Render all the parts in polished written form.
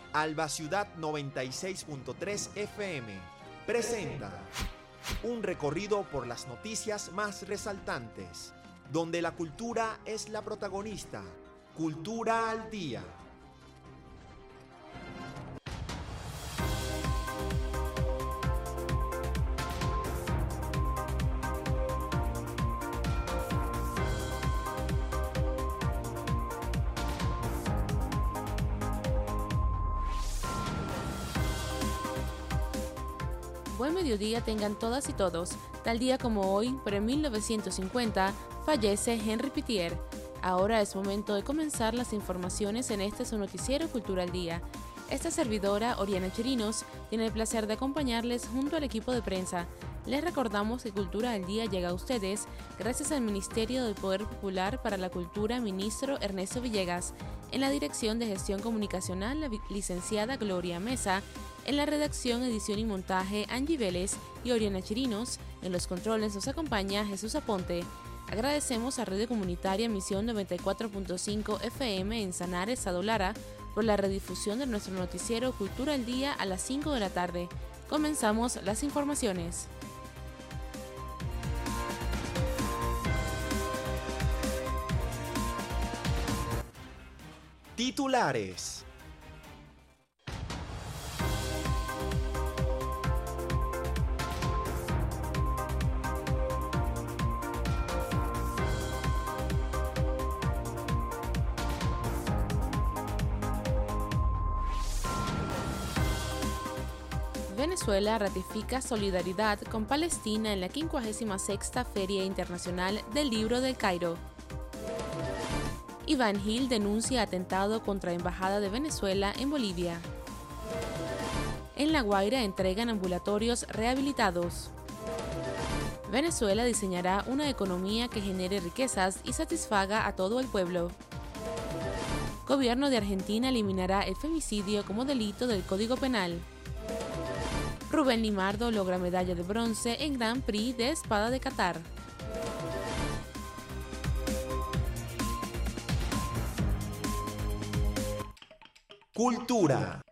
Alba Ciudad 96.3 FM presenta un recorrido por las noticias más resaltantes, donde la cultura es la protagonista. Cultura al Día. Buen mediodía tengan todas y todos. Tal día como hoy, pero en 1950, fallece Henry Pittier. Ahora es momento de comenzar las informaciones en este su noticiero Cultura al Día. Esta servidora, Oriana Chirinos, tiene el placer de acompañarles junto al equipo de prensa. Les recordamos que Cultura al Día llega a ustedes gracias al Ministerio del Poder Popular para la Cultura, ministro Ernesto Villegas, en la Dirección de Gestión Comunicacional, la licenciada Gloria Mesa, en la redacción, edición y montaje, Angie Vélez y Oriana Chirinos. En los controles nos acompaña Jesús Aponte. Agradecemos a Radio Comunitaria Misión 94.5 FM en Sanare, Estado Lara, por la redifusión de nuestro noticiero Cultura al Día a las 5 de la tarde. Comenzamos las informaciones. Titulares. Venezuela ratifica solidaridad con Palestina en la 56ª Feria Internacional del Libro del Cairo. Iván Gil denuncia atentado contra Embajada de Venezuela en Bolivia. En La Guaira entregan ambulatorios rehabilitados. Venezuela diseñará una economía que genere riquezas y satisfaga a todo el pueblo. Gobierno de Argentina eliminará el femicidio como delito del Código Penal. Rubén Limardo logra medalla de bronce en Grand Prix de Espada de Qatar. Cultura.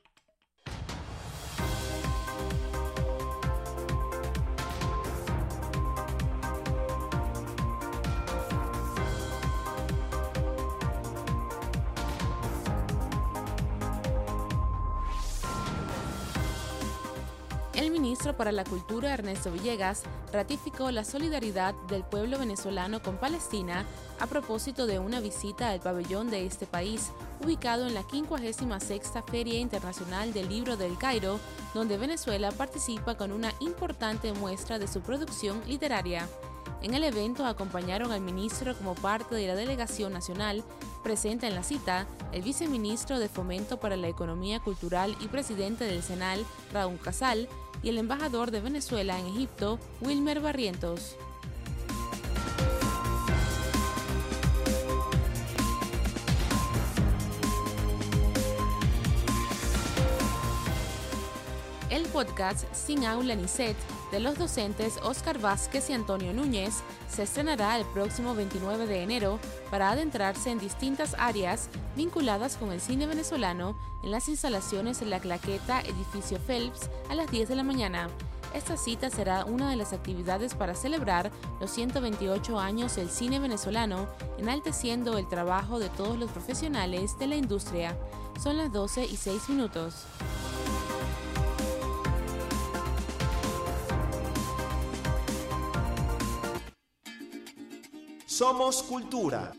El ministro para la Cultura, Ernesto Villegas, ratificó la solidaridad del pueblo venezolano con Palestina a propósito de una visita al pabellón de este país, ubicado en la 56ª Feria Internacional del Libro del Cairo, donde Venezuela participa con una importante muestra de su producción literaria. En el evento acompañaron al ministro como parte de la delegación nacional. Presente en la cita, el viceministro de Fomento para la Economía Cultural y presidente del CENAL, Raúl Casal, y el embajador de Venezuela en Egipto, Wilmer Barrientos. El podcast Sin Aula ni Set de los docentes Óscar Vázquez y Antonio Núñez se estrenará el próximo 29 de enero para adentrarse en distintas áreas vinculadas con el cine venezolano en las instalaciones en La Claqueta, edificio Phelps, a las 10 de la mañana. Esta cita será una de las actividades para celebrar los 128 años del cine venezolano, enalteciendo el trabajo de todos los profesionales de la industria. Son las 12:06. Somos Cultura.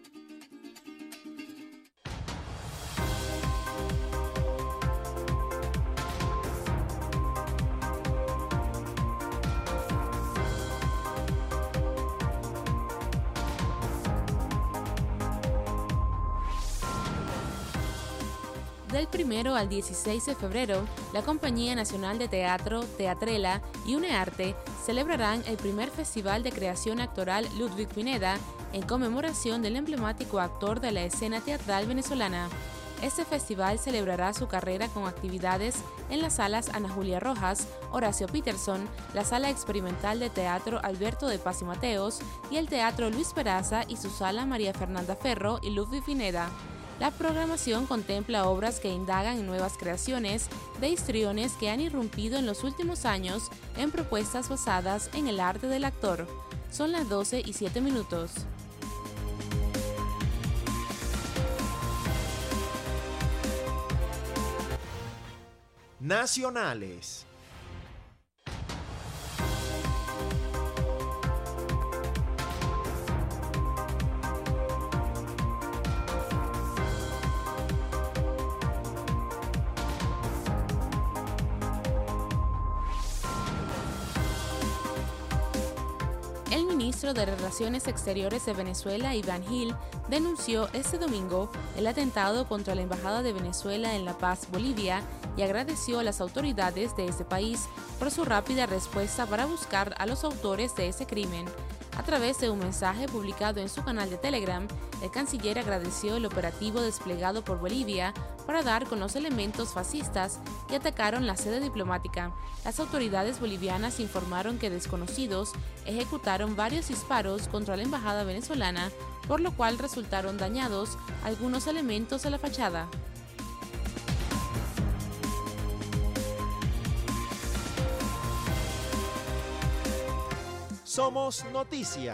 Del 1 al 16 de febrero, la Compañía Nacional de Teatro, Teatrela y UNEARTE celebrarán el primer Festival de Creación Actoral Ludwig Pineda en conmemoración del emblemático actor de la escena teatral venezolana. Este festival celebrará su carrera con actividades en las salas Ana Julia Rojas, Horacio Peterson, la Sala Experimental de Teatro Alberto de Paz y Mateos y el Teatro Luis Peraza y su Sala María Fernanda Ferro y Ludwig Pineda. La programación contempla obras que indagan en nuevas creaciones de histriones que han irrumpido en los últimos años en propuestas basadas en el arte del actor. Son las 12:07. Nacionales. El ministro de Relaciones Exteriores de Venezuela, Iván Gil, denunció este domingo el atentado contra la Embajada de Venezuela en La Paz, Bolivia, y agradeció a las autoridades de ese país por su rápida respuesta para buscar a los autores de ese crimen. A través de un mensaje publicado en su canal de Telegram, el canciller agradeció el operativo desplegado por Bolivia para dar con los elementos fascistas que atacaron la sede diplomática. Las autoridades bolivianas informaron que desconocidos ejecutaron varios disparos contra la embajada venezolana, por lo cual resultaron dañados algunos elementos de la fachada. Somos Noticia.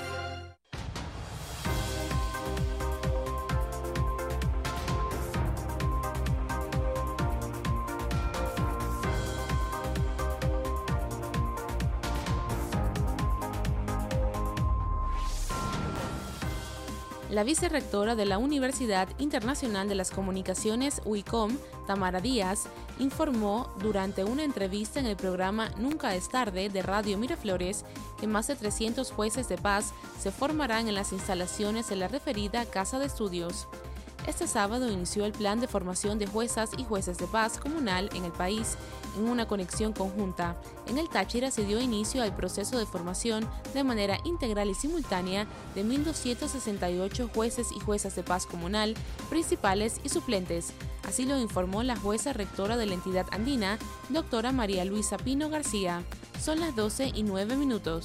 La vicerrectora de la Universidad Internacional de las Comunicaciones, UICOM, Tamara Díaz, informó durante una entrevista en el programa Nunca es tarde de Radio Miraflores que más de 300 jueces de paz se formarán en las instalaciones de la referida Casa de Estudios. Este sábado inició el plan de formación de juezas y jueces de paz comunal en el país en una conexión conjunta. En el Táchira se dio inicio al proceso de formación de manera integral y simultánea de 1.268 jueces y juezas de paz comunal, principales y suplentes. Así lo informó la jueza rectora de la entidad andina, doctora María Luisa Pino García. Son las 12:09.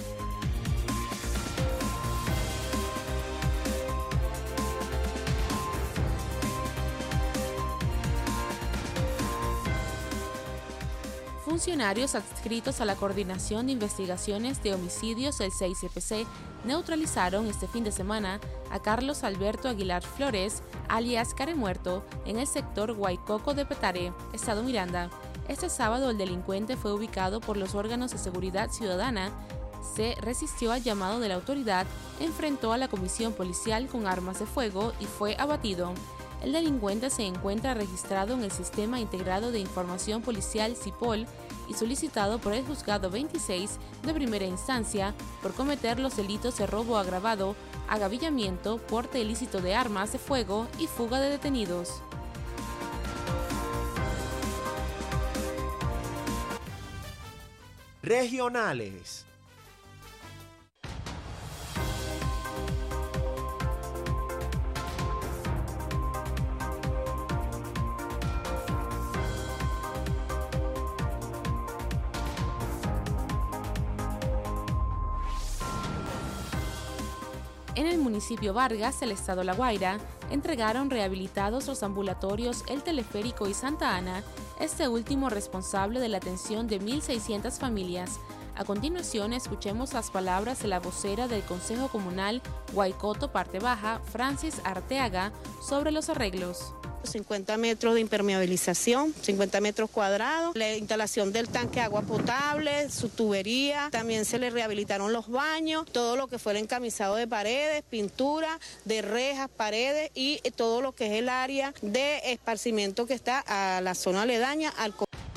Funcionarios adscritos a la Coordinación de Investigaciones de Homicidios del 6CPC neutralizaron este fin de semana a Carlos Alberto Aguilar Flores, alias Caremuerto, en el sector Guaycoco de Petare, Estado Miranda. Este sábado el delincuente fue ubicado por los órganos de seguridad ciudadana, se resistió al llamado de la autoridad, enfrentó a la comisión policial con armas de fuego y fue abatido. El delincuente se encuentra registrado en el Sistema Integrado de Información Policial CIPOL y solicitado por el Juzgado 26 de primera instancia por cometer los delitos de robo agravado, agavillamiento, porte ilícito de armas de fuego y fuga de detenidos. Regionales. En el municipio Vargas, del estado La Guaira, entregaron rehabilitados los ambulatorios El Teleférico y Santa Ana, este último responsable de la atención de 1.600 familias. A continuación, escuchemos las palabras de la vocera del Consejo Comunal Guaycoto Parte Baja, Francis Arteaga, sobre los arreglos. 50 metros de impermeabilización, 50 metros cuadrados, la instalación del tanque de agua potable, su tubería, también se le rehabilitaron los baños, todo lo que fue el encamisado de paredes, pintura, de rejas, paredes y todo lo que es el área de esparcimiento que está a la zona aledaña al.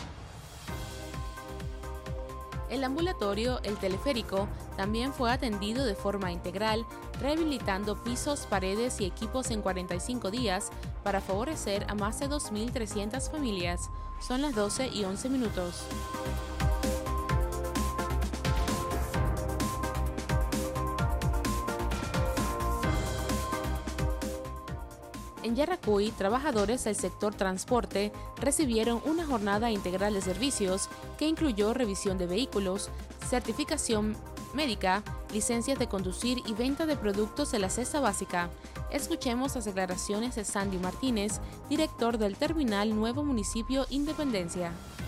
El ambulatorio El Teleférico también fue atendido de forma integral, rehabilitando pisos, paredes y equipos en 45 días para favorecer a más de 2.300 familias. Son las 12:11. En Yaracuy, trabajadores del sector transporte recibieron una jornada integral de servicios que incluyó revisión de vehículos, certificación médica, licencias de conducir y venta de productos de la cesta básica. Escuchemos las declaraciones de Sandy Martínez, director del Terminal Nuevo Municipio Independencia.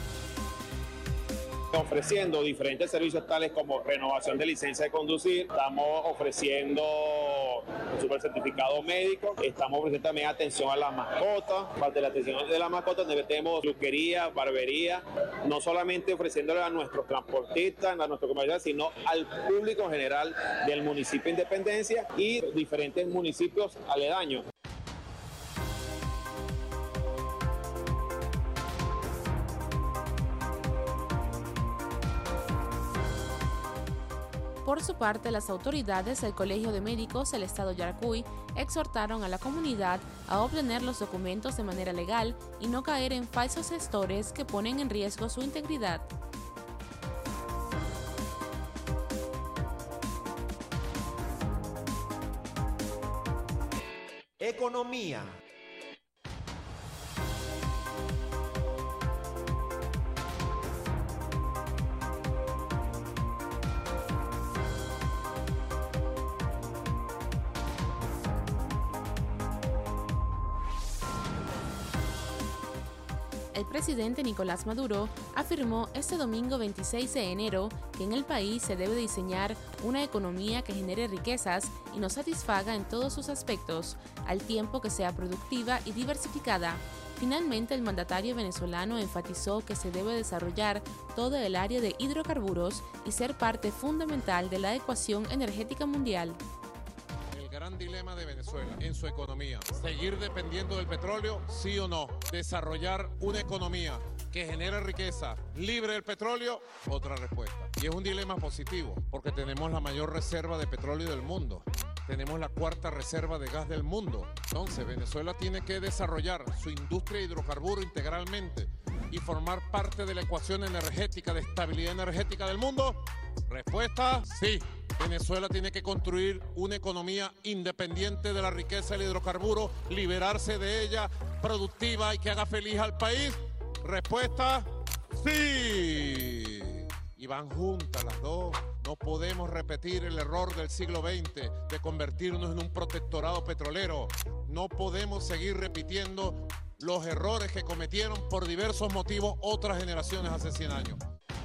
Ofreciendo diferentes servicios tales como renovación de licencia de conducir, estamos ofreciendo un super certificado médico, estamos ofreciendo también atención a las mascotas, parte de la atención de las mascotas donde tenemos peluquería, barbería, no solamente ofreciéndole a nuestros transportistas, a nuestros comerciantes, sino al público en general del municipio de Independencia y diferentes municipios aledaños. Por su parte, las autoridades del Colegio de Médicos del Estado Yaracuy exhortaron a la comunidad a obtener los documentos de manera legal y no caer en falsos gestores que ponen en riesgo su integridad. Economía. El presidente Nicolás Maduro afirmó este domingo 26 de enero que en el país se debe diseñar una economía que genere riquezas y nos satisfaga en todos sus aspectos, al tiempo que sea productiva y diversificada. Finalmente, el mandatario venezolano enfatizó que se debe desarrollar todo el área de hidrocarburos y ser parte fundamental de la ecuación energética mundial. Gran dilema de Venezuela en su economía. ¿Seguir dependiendo del petróleo? Sí o no. ¿Desarrollar una economía que genere riqueza libre del petróleo? Otra respuesta. Y es un dilema positivo porque tenemos la mayor reserva de petróleo del mundo. Tenemos la cuarta reserva de gas del mundo. Entonces, Venezuela tiene que desarrollar su industria de hidrocarburos integralmente y formar parte de la ecuación energética de estabilidad energética del mundo. Respuesta, sí. Venezuela tiene que construir una economía independiente de la riqueza del hidrocarburo, liberarse de ella, productiva y que haga feliz al país. Respuesta, sí. Y van juntas las dos. No podemos repetir el error del siglo XX de convertirnos en un protectorado petrolero. No podemos seguir repitiendo los errores que cometieron por diversos motivos otras generaciones hace 100 años.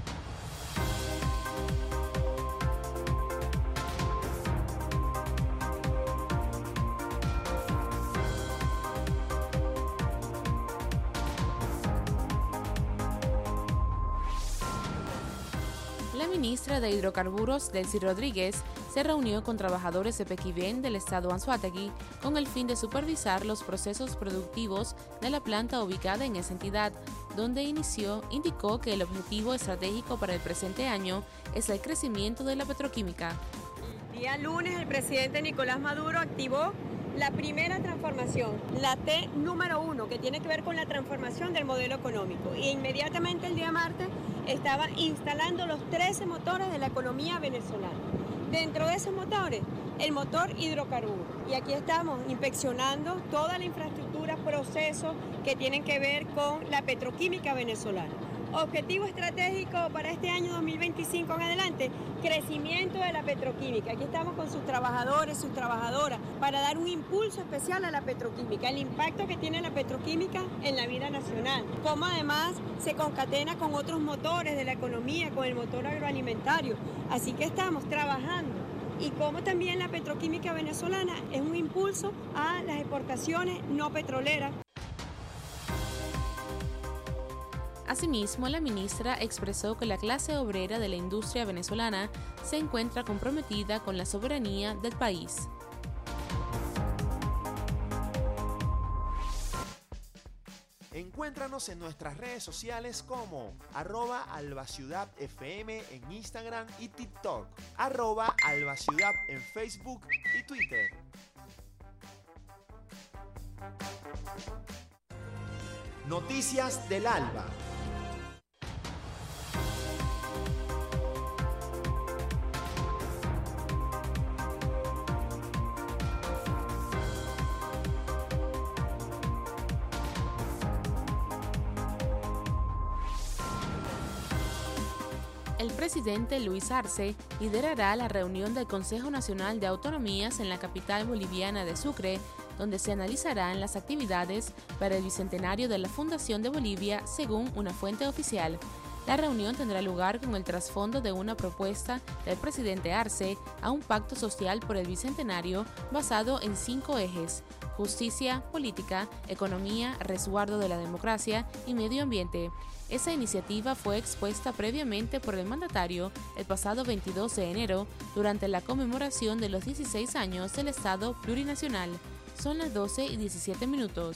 La ministra de Hidrocarburos, Delcy Rodríguez, se reunió con trabajadores de Pequibén del estado Anzoátegui con el fin de supervisar los procesos productivos de la planta ubicada en esa entidad, donde indicó que el objetivo estratégico para el presente año es el crecimiento de la petroquímica. Día lunes, el presidente Nicolás Maduro activó la primera transformación, la T número 1, que tiene que ver con la transformación del modelo económico. Y inmediatamente el día martes estaba instalando los 13 motores de la economía venezolana. Dentro de esos motores, el motor hidrocarburo. Y aquí estamos inspeccionando toda la infraestructura, procesos que tienen que ver con la petroquímica venezolana. Objetivo estratégico para este año 2025 en adelante, crecimiento de la petroquímica. Aquí estamos con sus trabajadores, sus trabajadoras, para dar un impulso especial a la petroquímica, el impacto que tiene la petroquímica en la vida nacional, como además se concatena con otros motores de la economía, con el motor agroalimentario. Así que estamos trabajando. Y como también la petroquímica venezolana es un impulso a las exportaciones no petroleras. Asimismo, la ministra expresó que la clase obrera de la industria venezolana se encuentra comprometida con la soberanía del país. Encuéntranos en nuestras redes sociales como @albaciudadfm en Instagram y TikTok, @albaciudad en Facebook y Twitter. Noticias del Alba. El presidente Luis Arce liderará la reunión del Consejo Nacional de Autonomías en la capital boliviana de Sucre, donde se analizarán las actividades para el bicentenario de la Fundación de Bolivia, según una fuente oficial. La reunión tendrá lugar con el trasfondo de una propuesta del presidente Arce a un pacto social por el bicentenario basado en 5 ejes: justicia, política, economía, resguardo de la democracia y medio ambiente. Esa iniciativa fue expuesta previamente por el mandatario el pasado 22 de enero durante la conmemoración de los 16 años del Estado plurinacional. Son las 12:17.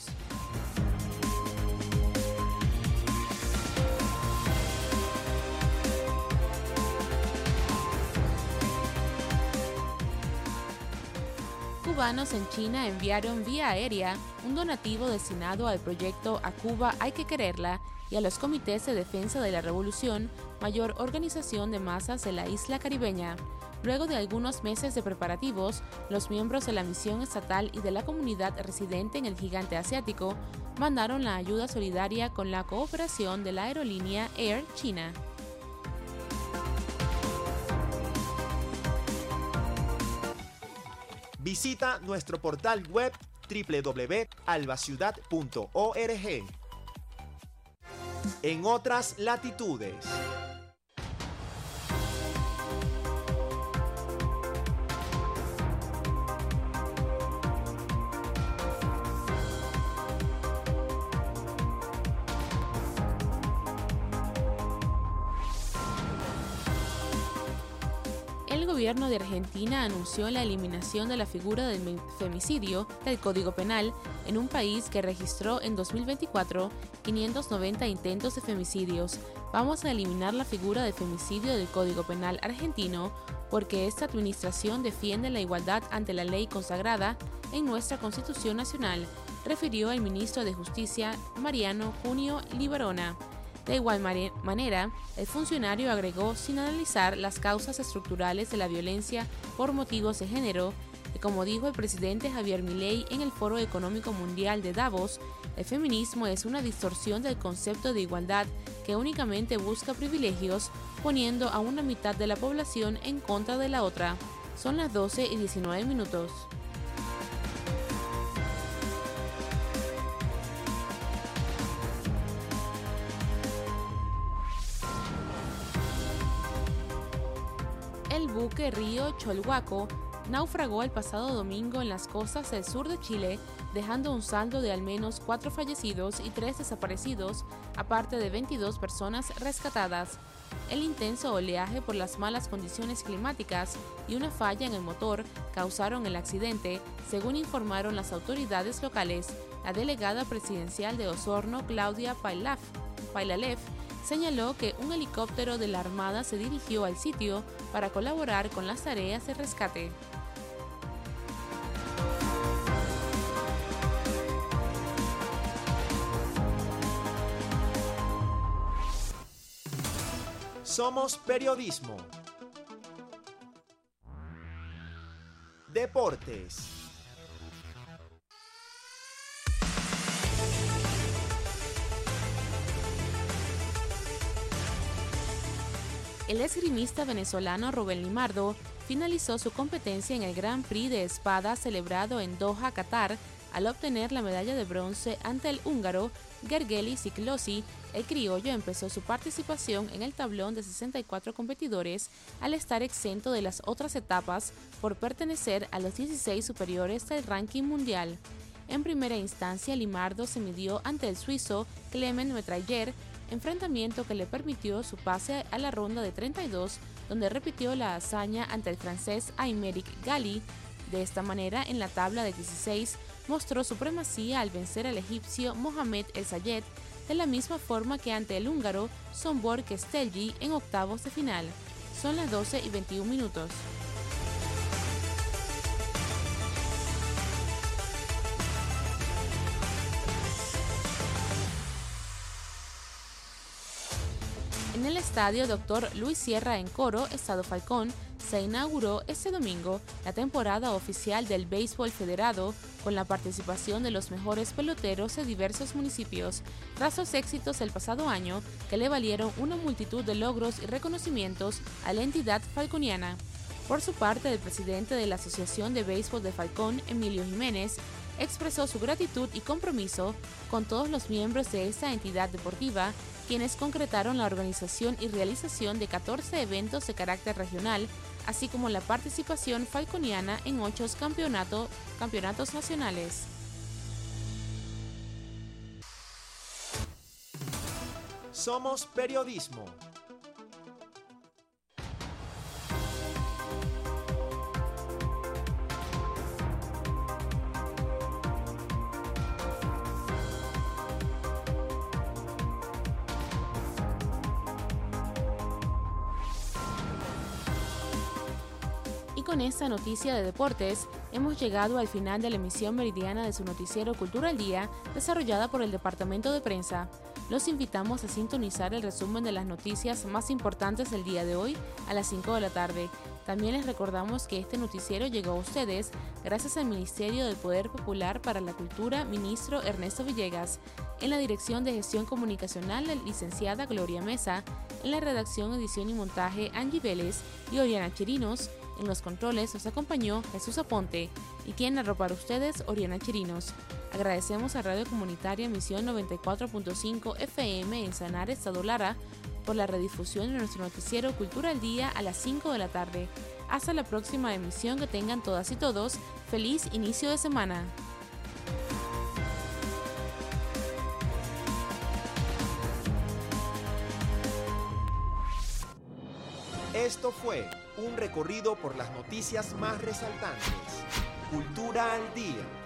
Cubanos en China enviaron vía aérea un donativo destinado al proyecto A Cuba hay que quererla y a los comités de defensa de la revolución, mayor organización de masas de la isla caribeña. Luego de algunos meses de preparativos, los miembros de la misión estatal y de la comunidad residente en el gigante asiático mandaron la ayuda solidaria con la cooperación de la aerolínea Air China. Visita nuestro portal web www.albaciudad.org. En otras latitudes. El gobierno de Argentina anunció la eliminación de la figura del femicidio del Código Penal en un país que registró en 2024 590 intentos de femicidios. Vamos a eliminar la figura del femicidio del Código Penal argentino porque esta administración defiende la igualdad ante la ley consagrada en nuestra Constitución Nacional, refirió el ministro de Justicia Mariano Junio Libarona. De igual manera, el funcionario agregó, sin analizar las causas estructurales de la violencia por motivos de género, que como dijo el presidente Javier Milei en el Foro Económico Mundial de Davos, el feminismo es una distorsión del concepto de igualdad que únicamente busca privilegios, poniendo a una mitad de la población en contra de la otra. Son las 12:19. El buque Río Cholhuaco naufragó el pasado domingo en las costas del sur de Chile, dejando un saldo de al menos 4 fallecidos y 3 desaparecidos, aparte de 22 personas rescatadas. El intenso oleaje por las malas condiciones climáticas y una falla en el motor causaron el accidente, según informaron las autoridades locales. La delegada presidencial de Osorno, Claudia Pailalef, señaló que un helicóptero de la Armada se dirigió al sitio para colaborar con las tareas de rescate. Somos periodismo. Deportes. El esgrimista venezolano Rubén Limardo finalizó su competencia en el Gran Prix de Espada celebrado en Doha, Qatar, al obtener la medalla de bronce ante el húngaro Gergely Siklosi. El criollo empezó su participación en el tablón de 64 competidores al estar exento de las otras etapas por pertenecer a los 16 superiores del ranking mundial. En primera instancia, Limardo se midió ante el suizo Clement Metrailler, enfrentamiento que le permitió su pase a la ronda de 32, donde repitió la hazaña ante el francés Aymeric Gali. De esta manera, en la tabla de 16, mostró supremacía al vencer al egipcio Mohamed El Sayed, de la misma forma que ante el húngaro Sombor Kestelji en octavos de final. Son las 12:21. En el estadio Dr. Luis Sierra en Coro, Estado Falcón, se inauguró este domingo la temporada oficial del béisbol federado con la participación de los mejores peloteros de diversos municipios, tras los éxitos del pasado año que le valieron una multitud de logros y reconocimientos a la entidad falconiana. Por su parte, el presidente de la Asociación de Béisbol de Falcón, Emilio Jiménez, expresó su gratitud y compromiso con todos los miembros de esta entidad deportiva, quienes concretaron la organización y realización de 14 eventos de carácter regional, así como la participación falconiana en 8 campeonatos nacionales. Somos periodismo. Con esta noticia de deportes, hemos llegado al final de la emisión meridiana de su noticiero Cultura al Día, desarrollada por el Departamento de Prensa. Los invitamos a sintonizar el resumen de las noticias más importantes del día de hoy a las 5 de la tarde. También les recordamos que este noticiero llegó a ustedes gracias al Ministerio del Poder Popular para la Cultura, ministro Ernesto Villegas, en la Dirección de Gestión Comunicacional, la licenciada Gloria Mesa, en la redacción, edición y montaje Angie Vélez y Oriana Chirinos. En los controles nos acompañó Jesús Aponte y quien narró para ustedes, Oriana Chirinos. Agradecemos a Radio Comunitaria Misión 94.5 FM en Sanare, Estado Lara, por la redifusión de nuestro noticiero Cultura al Día a las 5 de la tarde. Hasta la próxima emisión, que tengan todas y todos feliz inicio de semana. Esto fue un recorrido por las noticias más resaltantes. Cultura al Día.